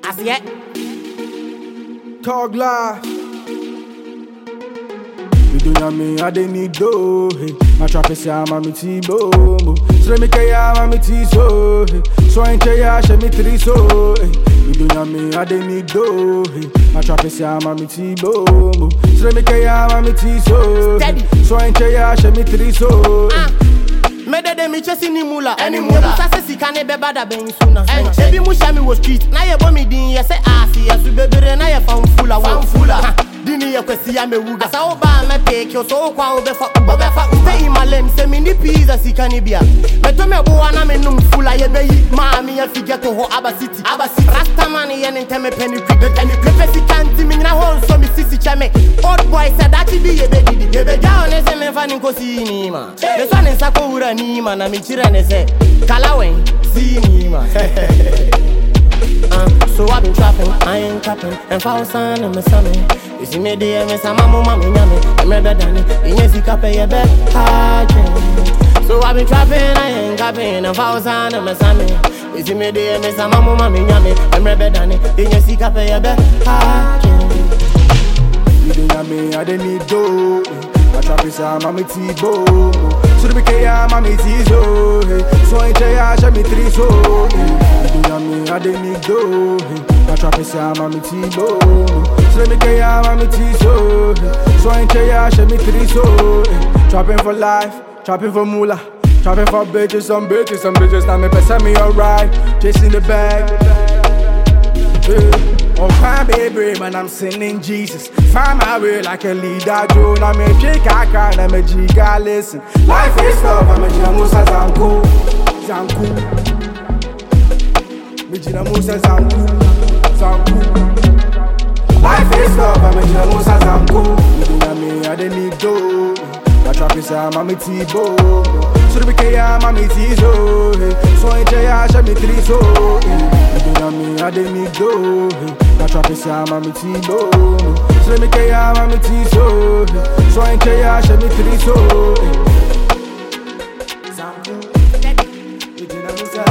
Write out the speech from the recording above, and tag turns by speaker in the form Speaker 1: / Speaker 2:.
Speaker 1: As yet.
Speaker 2: Talk live. We do ya me, I didn't need do. My trap is ya, mami T-bo. So me kaya ya, mami T-so. So I ain't ya, she me three so. We do ya me, I didn't need do. My trap is ya, mami T-bo. So me kaya ya, mami T-so. So I ain't ya, she me three so.
Speaker 1: Mede de mi chesi ni mula. Ebu sase si kane beba da ben suna. Ebi mu shami wo street. Na ye bo mi din ye se asi. Yesu bebere na ye fan fula. Dini ye kwesi ya me wuga. Asa oba me peke yo so kwa obefa. Stay in my lane. Se mi ni pizza si kane bia. Me to me buwa na me num fula. Ye be yi maami ye fige to ho Aba City. Rasta man ye nente me penny quick. Pepe si kanti mi na hon so mi sisi chame. Old boy said that be ye be didi. Ye be jao ne se me fani ko si ni ma. Me so ne sako ura Nima na michira ne se Kalawen see Nima. So I've been trapping, I ain't capping. And for son and my son. You see me there, me sa mamu mami nyame. I'm better than it. Inyesi kape ye be hajin. So I've been trapping, I ain't capping. And for son and my son. You see me there, me sa mamu mami nyame. I'm better than it. Inyesi kape ye be hajin.
Speaker 2: You do ya me, I didn't need do. My trap is ya, mami T-bo. So the BK ya, mami T-so. So I ain't ya, she me three so. You do ya me, I didn't need do. My trap is ya, mami T-bo. So the BK ya, mami T-so. So I ain't ya, she me three so. Trapping for life, trapping for moolah. Trapping for bitches, some bitches. Now me pass me alright, chasing the bag. Oh, fine, baby, man, I'm singing Jesus. Find my way like a leader, Joe. Now me pick a car, now me jiga, listen. Life is tough, I'm a Jinamusa Zanku. Me Jinamusa Zanku. Life is tough, I'm a Jinamusa Zanku. You do me, I didn't need do. My trap is ya, mami T-bo. So the BK ya, mami T-so. So I ain't ya, she me three so. You do me, I didn't need do. My trap is ya, mami T-bo. So the BK ya, mami T-so. So I ain't ya, she me three so.